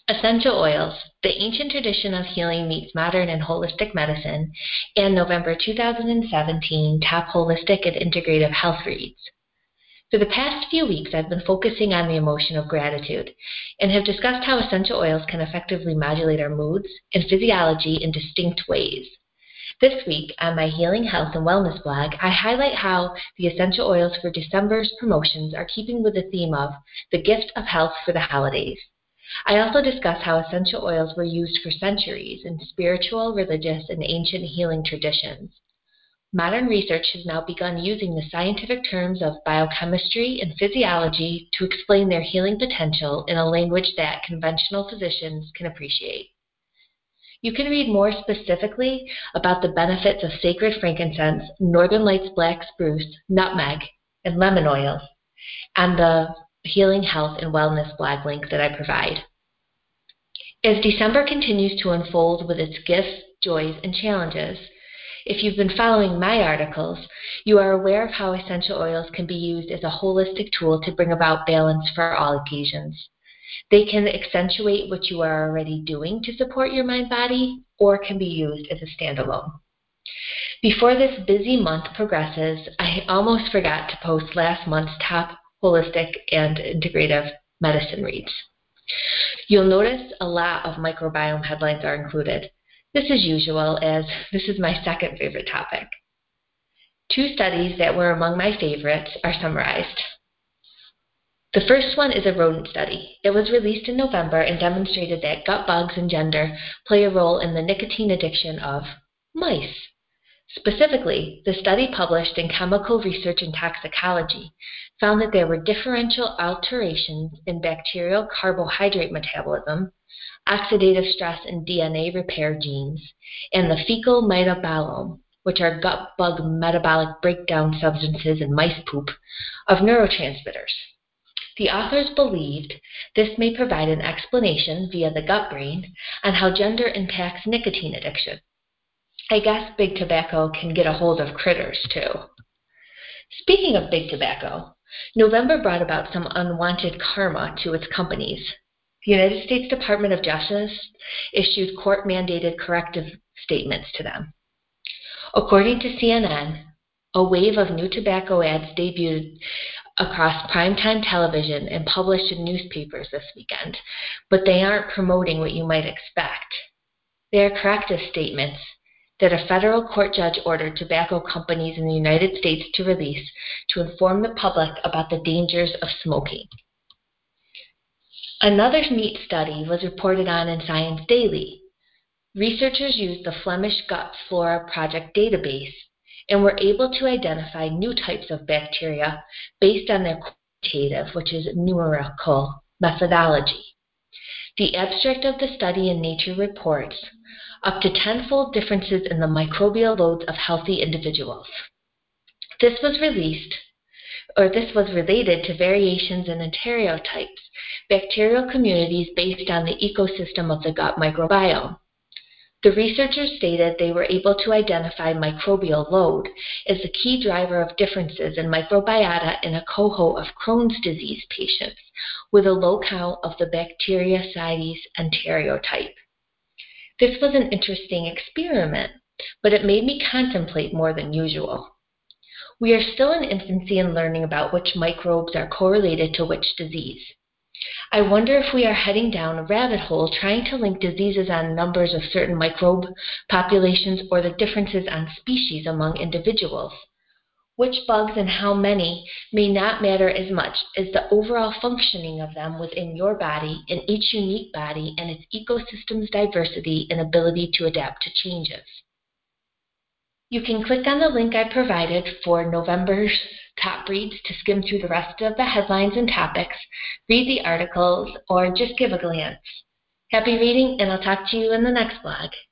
Essential Oils, The Ancient Tradition of Healing Meets Modern and Holistic Medicine, and November 2017 Top Holistic and Integrative Health Reads. For the past few weeks, I've been focusing on the emotion of gratitude and have discussed how essential oils can effectively modulate our moods and physiology in distinct ways. This week, on my Healing Health and Wellness blog, I highlight how the essential oils for December's promotions are keeping with the theme of the gift of health for the holidays. I also discuss how essential oils were used for centuries in spiritual, religious, and ancient healing traditions. Modern research has now begun using the scientific terms of biochemistry and physiology to explain their healing potential in a language that conventional physicians can appreciate. You can read more specifically about the benefits of sacred frankincense, Northern Lights black spruce, nutmeg, and lemon oils on the Healing Health and Wellness blog link that I provide. As December continues to unfold with its gifts, joys, and challenges, if you've been following my articles, you are aware of how essential oils can be used as a holistic tool to bring about balance for all occasions. They can accentuate what you are already doing to support your mind-body, or can be used as a standalone. Before this busy month progresses, I almost forgot to post last month's top holistic and integrative medicine reads. You'll notice a lot of microbiome headlines are included. This is usual, as this is my second favorite topic. Two studies that were among my favorites are summarized. The first one is a rodent study. It was released in November and demonstrated that gut bugs and gender play a role in the nicotine addiction of mice. Specifically, the study published in Chemical Research and Toxicology found that there were differential alterations in bacterial carbohydrate metabolism, oxidative stress and DNA repair genes, and the fecal metabolome, which are gut bug metabolic breakdown substances in mice poop, of neurotransmitters. The authors believed this may provide an explanation via the gut brain on how gender impacts nicotine addiction. I guess big tobacco can get a hold of critters too. Speaking of big tobacco, November brought about some unwanted karma to its companies. The United States Department of Justice issued court-mandated corrective statements to them. According to CNN, a wave of new tobacco ads debuted across primetime television and published in newspapers this weekend, but they aren't promoting what you might expect. They are corrective statements that a federal court judge ordered tobacco companies in the United States to release to inform the public about the dangers of smoking. Another neat study was reported on in Science Daily. Researchers used the Flemish Gut Flora Project database and were able to identify new types of bacteria based on their quantitative, which is numerical, methodology. The abstract of the study in Nature reports up to 10-fold differences in the microbial loads of healthy individuals. This was related to variations in enterotypes, bacterial communities based on the ecosystem of the gut microbiome. The researchers stated they were able to identify microbial load as the key driver of differences in microbiota in a cohort of Crohn's disease patients with a low count of the Bacteroides enterotype. This was an interesting experiment, but it made me contemplate more than usual. We are still in infancy in learning about which microbes are correlated to which disease. I wonder if we are heading down a rabbit hole trying to link diseases on numbers of certain microbe populations or the differences on species among individuals. Which bugs and how many may not matter as much as the overall functioning of them within your body and each unique body and its ecosystem's diversity and ability to adapt to changes. You can click on the link I provided for November's top reads to skim through the rest of the headlines and topics, read the articles, or just give a glance. Happy reading, and I'll talk to you in the next blog.